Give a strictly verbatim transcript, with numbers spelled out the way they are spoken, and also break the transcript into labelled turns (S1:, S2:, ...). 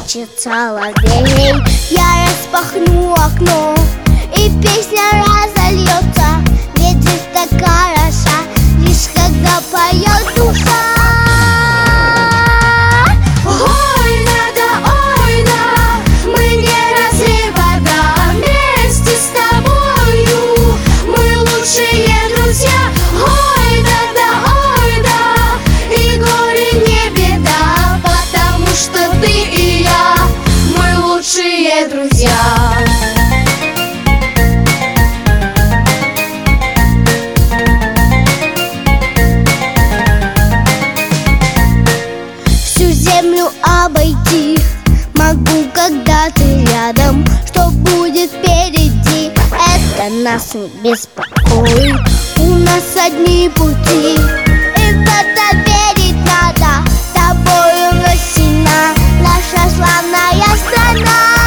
S1: кричит соловей. Я распахну окно, и песня разольется. Ведь жизнь так хороша, лишь когда поет душа. Ой, да, ой, да, мы не разлей вода. Вместе с тобою мы лучшие друзья. Ой, да, да, ой, да, и горе не беда, потому что ты и я, мы лучшие друзья. Землю обойти могу, когда ты рядом. Что будет впереди, это нас не беспокоит. У нас одни пути, и в это верить надо. Тобою вращена наша славная страна.